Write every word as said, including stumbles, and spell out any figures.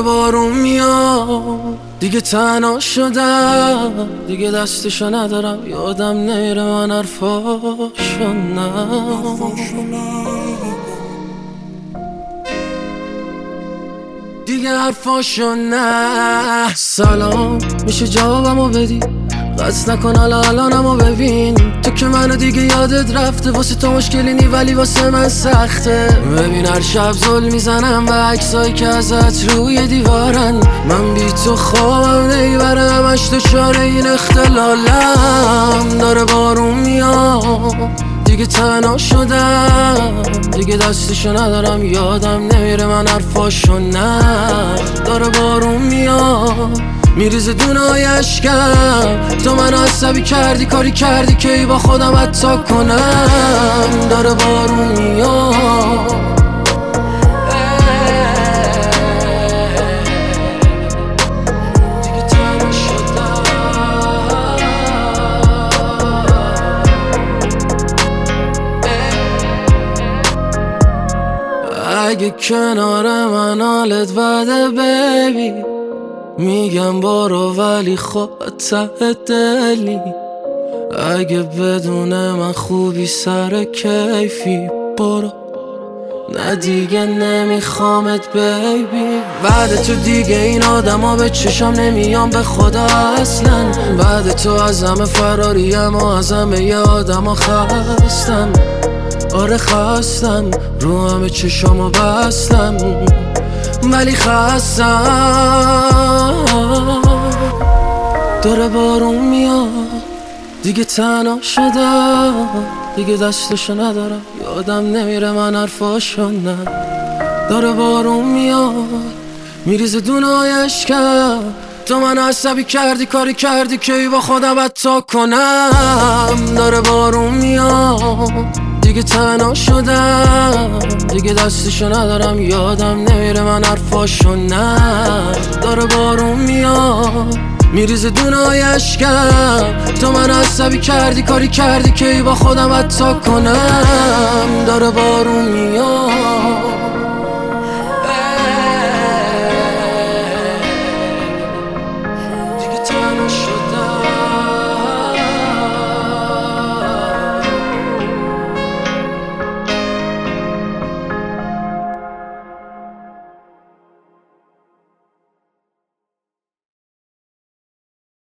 بارون میاد، دیگه تنها شدم، دیگه دستشو ندارم، یادم نیره من حرفاشو نه دیگه حرفاشو نه. سلام میشه جوابمو بدی؟ قصد نکن حالا الانمو ببین، تو که منو دیگه یادت رفته، واسه تو مشکلی نی ولی واسه من سخته. ببین هر شب زل میزنم و عکسایی که ازت روی دیوارن، من بی تو خوابم نیبره، همش دچار این اختلالم. داره بارون میاد، دیگه تنها شدم، دیگه دستشو ندارم، یادم نمیره من حرفاشو نه. داره بارون میاد میریزه دونای اشکم، تو منو عصبی کردی، کاری کردی که ای با خودم حتی کنم. داره بارون میاد، دیگه تنها شدم. اگه کنار من حالت بده بیبی، میگم برو ولی خب ته دلی. اگه بدون من خوبی سر کیفی برو، نه دیگه نمیخوامت بیبی. بعد تو دیگه این آدم ها به چشم نمیام به خدا اصلا، بعد تو از همه فراریم و از همه یه آدم ها خستم. آره خستم، رو همه چشامو بستم ولی خستم. داره بارون میاد، دیگه تنها شدم، دیگه دستشو ندارم، یادم نمیره من حرفاشو نه. داره بارون میاد میریزه دونای اشکم، تو منو عصبی کردی، کاری کردی که ای با خودم حتی کنم. داره بارون میاد، دیگه تنها شدم، دیگه دستشو ندارم، یادم نمیره من حرفاشو نه. داره بارون میاد میریزه دونای اشکم، تو منو عصبی کردی، کاری کردی که ای با خودم حتی کنم. داره بارون میاد.